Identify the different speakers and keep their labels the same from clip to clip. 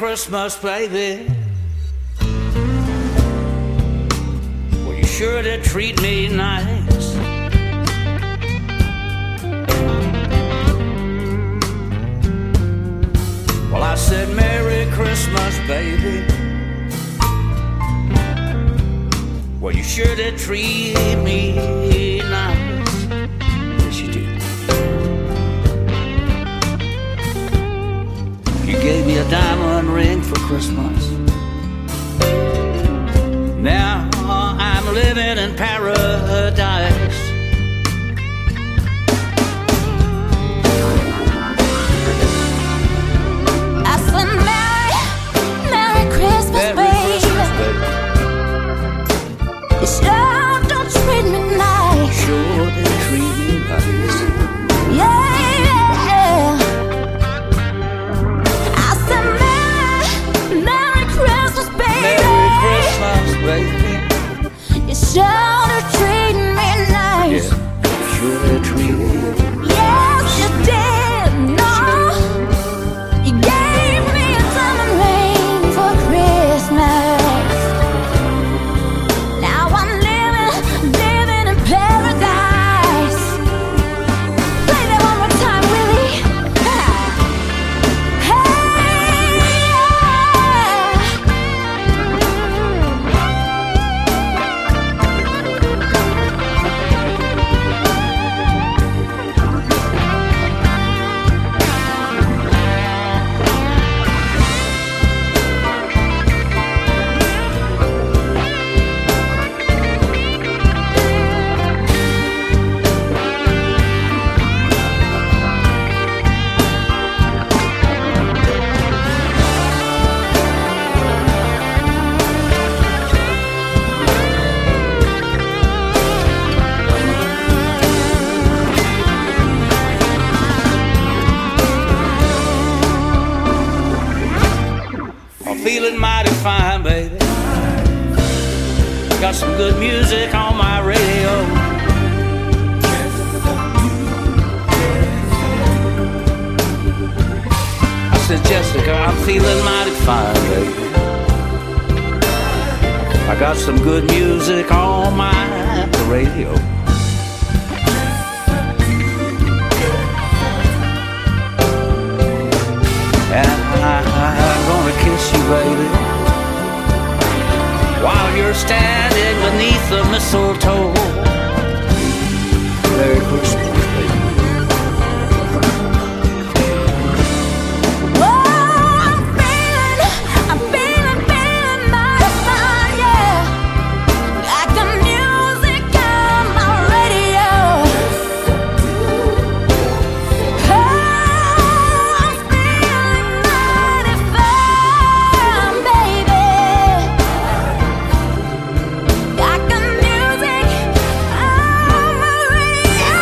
Speaker 1: Christmas, baby. Well, you sure did treat me nice. Well, I said Merry Christmas, baby. Well, you sure did treat me nice. Yes, you did. You gave me a diamond ring for Christmas. Now I'm living in paradise.
Speaker 2: I said Merry Christmas, baby. You sure don't treat me nice.
Speaker 1: Sure they treat me nice.
Speaker 2: Yeah. I said Merry Christmas, baby.
Speaker 1: Merry Christmas, baby.
Speaker 2: You sure don't treat me nice.
Speaker 1: Yeah, sure they treat me.
Speaker 2: Yes, you did. No, you gave me a diamond ring for Christmas. Now I'm living in paradise. Play that one more time, Willie.
Speaker 1: I'm feeling mighty fine, baby. Got some good music on my radio. I said, Jessica, I'm feeling mighty fine, baby. I got some good music on my radio. And I'm gonna kiss you, baby, while you're standing beneath the mistletoe. Merry Christmas, baby.
Speaker 2: Oh, I'm feeling mighty fine, yeah. Got the music on my radio. Oh, I'm feeling mighty fine, baby. Got the music on my radio.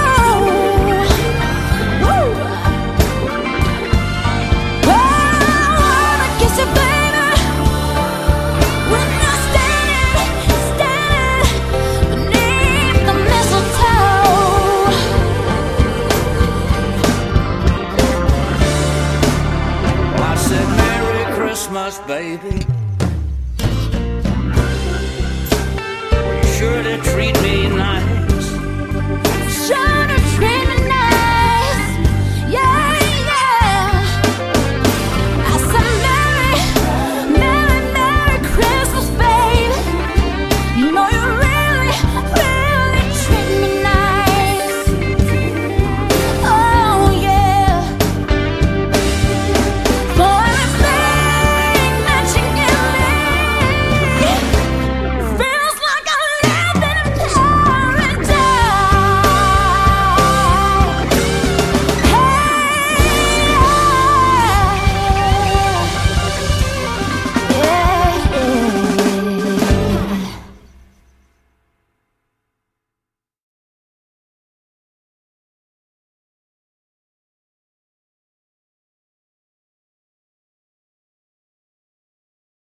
Speaker 2: Woo. Oh, I wanna kiss you, baby, when you're standing beneath the mistletoe.
Speaker 1: Well, I said Merry Christmas, baby. Well, you sure did treat me nice.
Speaker 2: Sure